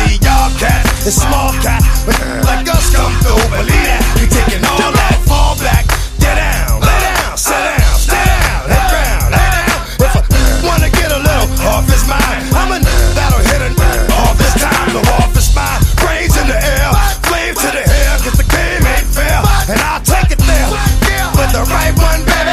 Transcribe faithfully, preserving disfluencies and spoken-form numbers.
see y'all cat, it's small cat, but like us come through, believe that, we taking all